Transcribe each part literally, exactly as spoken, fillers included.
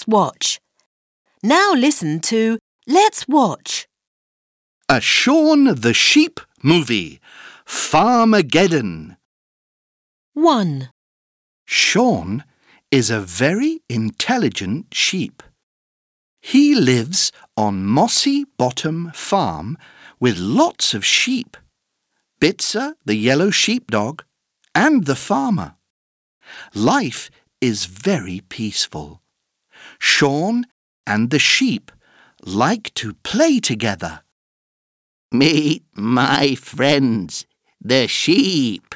watch. Now listen to Let's watch. A Shaun the Sheep movie. Farmageddon. one. Shaun is a very intelligent sheep. He lives on Mossy Bottom Farm with lots of sheep. Bitzer, the yellow sheepdog, and the farmer. Life is very peaceful. Shaun and the sheep like to play together. Meet my friends, the sheep.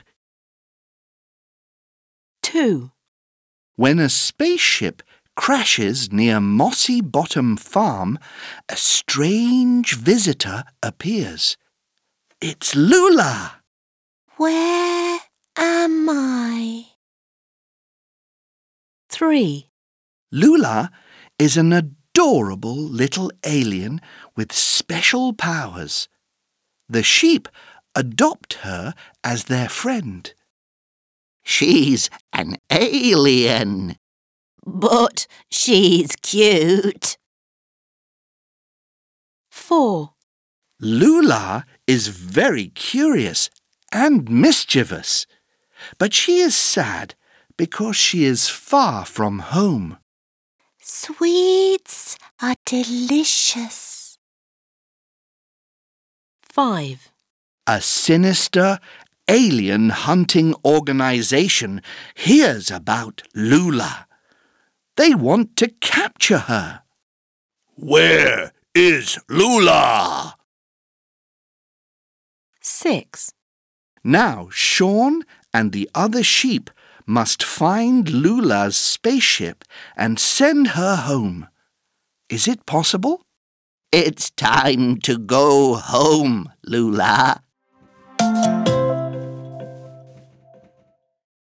two. When a spaceship crashes near Mossy Bottom Farm, a strange visitor appears. It's Lula. Where am I? three. Lula is an adorable little alien with special powers. The sheep adopt her as their friend. She's an alien. But she's cute. four. Lula is very curious and mischievous, but she is sad because she is far from home. Sweets are delicious. five. A sinister alien hunting organization hears about Lula. They want to capture her. Where is Lula? six. Now Shaun and the other sheep must find Lula's spaceship and send her home. Is it possible? It's time to go home, Lula.